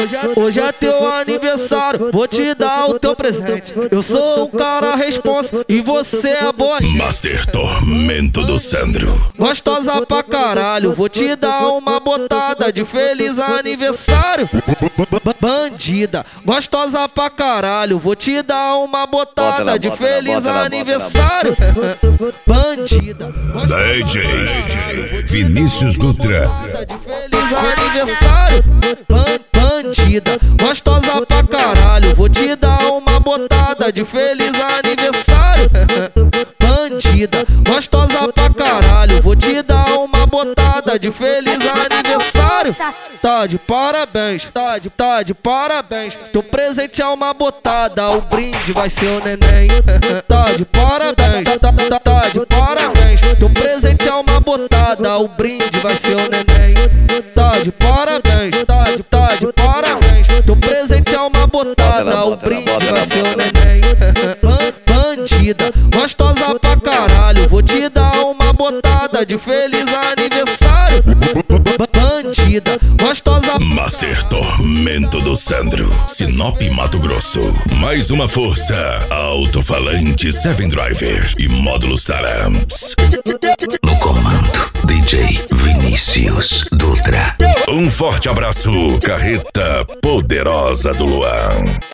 Hoje é teu aniversário, vou te dar o teu presente. Eu sou um cara responsa e você é boa gente. Master Tormento do Sandro. Gostosa pra caralho, vou te dar uma botada de feliz aniversário. Bandida, gostosa pra caralho, vou te dar uma botada de feliz aniversário. Bandida, DJ Vinícius Dutra. de feliz aniversário. Bandida, gostosa pra caralho, vou te dar uma botada de feliz aniversário. Bandida, gostosa pra caralho, vou te dar uma botada de feliz aniversário. Tá de parabéns, tá de parabéns. Teu presente é uma botada, o brinde vai ser o neném. Tá de parabéns, tá de parabéns. Teu presente é uma botada, o brinde vai ser o neném. Tá de parabéns, tá de parabéns. Teu presente é uma botada, o brinde vai ser o neném. Bandida, gostosa pra caralho, vou te dar uma botada de feliz aniversário. Bandida, gostosa. Master Tormento do Sandro. Sinop, Mato Grosso. Mais uma força. Alto-falante 7 Driver e módulos Taramps. No comando, DJ Vinícius Dutra. Um forte abraço, carreta poderosa do Luan.